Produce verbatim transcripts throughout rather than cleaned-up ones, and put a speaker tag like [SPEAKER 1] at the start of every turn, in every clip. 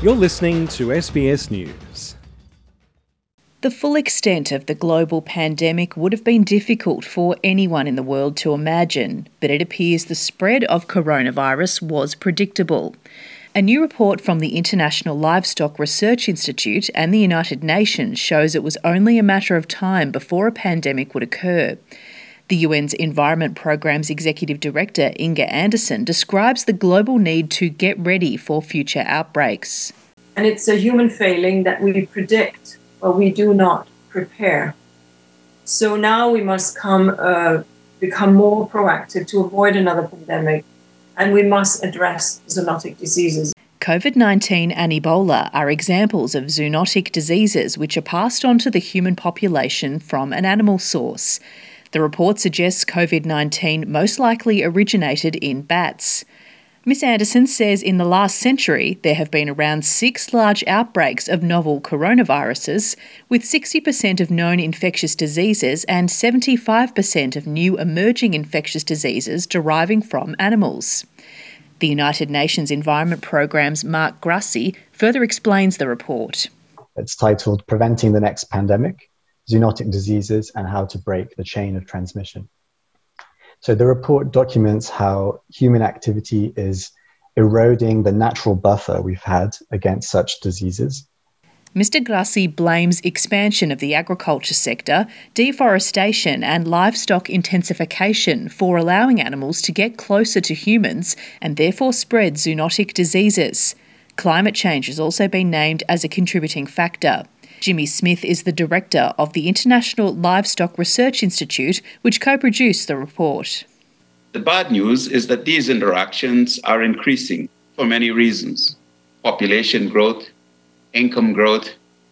[SPEAKER 1] You're listening to S B S News.
[SPEAKER 2] The full extent of the global pandemic would have been difficult for anyone in the world to imagine, but it appears the spread of coronavirus was predictable. A new report from the International Livestock Research Institute and the United Nations shows it was only a matter of time before a pandemic would occur. The U N's Environment Programme's Executive Director, Inga Anderson, describes the global need to get ready for future outbreaks.
[SPEAKER 3] And it's a human failing that we predict, but we do not prepare. So now we must come, uh, become more proactive to avoid another pandemic, and we must address zoonotic diseases.
[SPEAKER 2] COVID nineteen and Ebola are examples of zoonotic diseases which are passed on to the human population from an animal source. The report suggests COVID nineteen most likely originated in bats. Miss Anderson says in the last century there have been around six large outbreaks of novel coronaviruses, with sixty percent of known infectious diseases and seventy-five percent of new emerging infectious diseases deriving from animals. The United Nations Environment Programme's Mark Grassi further explains the report.
[SPEAKER 4] It's titled Preventing the Next Pandemic: Zoonotic Diseases and How to Break the Chain of Transmission. So the report documents how human activity is eroding the natural buffer we've had against such diseases.
[SPEAKER 2] Mister Grassi blames expansion of the agriculture sector, deforestation and livestock intensification for allowing animals to get closer to humans and therefore spread zoonotic diseases. Climate change has also been named as a contributing factor. Jimmy Smith is the director of the International Livestock Research Institute, which co-produced the report.
[SPEAKER 5] The bad news is that these interactions are increasing for many reasons: population growth, income growth,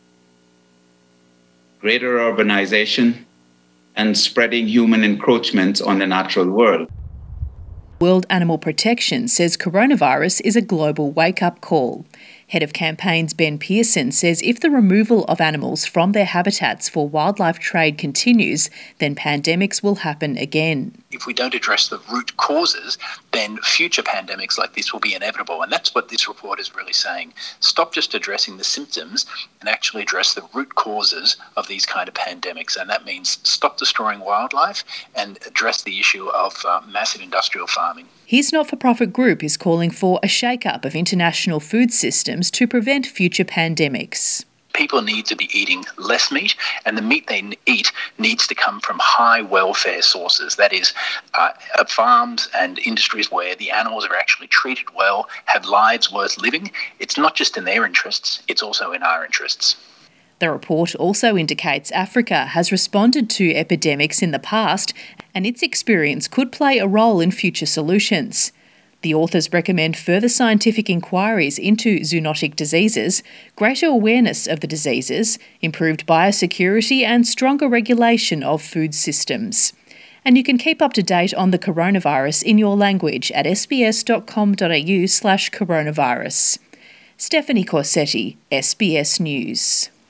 [SPEAKER 5] greater urbanization, and spreading human encroachment on the natural world.
[SPEAKER 2] World Animal Protection says coronavirus is a global wake-up call. Head of Campaigns Ben Pearson says if the removal of animals from their habitats for wildlife trade continues, then pandemics will happen again.
[SPEAKER 6] If we don't address the root causes, then future pandemics like this will be inevitable. And that's what this report is really saying. Stop just addressing the symptoms and actually address the root causes of these kind of pandemics. And that means stop destroying wildlife and address the issue of uh, massive industrial farming.
[SPEAKER 2] His not-for-profit group is calling for a shake-up of international food systems to prevent future pandemics.
[SPEAKER 6] People need to be eating less meat, and the meat they eat needs to come from high welfare sources. That is, uh, farms and industries where the animals are actually treated well, have lives worth living. It's not just in their interests, it's also in our interests.
[SPEAKER 2] The report also indicates Africa has responded to epidemics in the past, and its experience could play a role in future solutions. The authors recommend further scientific inquiries into zoonotic diseases, greater awareness of the diseases, improved biosecurity and stronger regulation of food systems. And you can keep up to date on the coronavirus in your language at sbs.com.au slash coronavirus. Stephanie Corsetti, S B S News.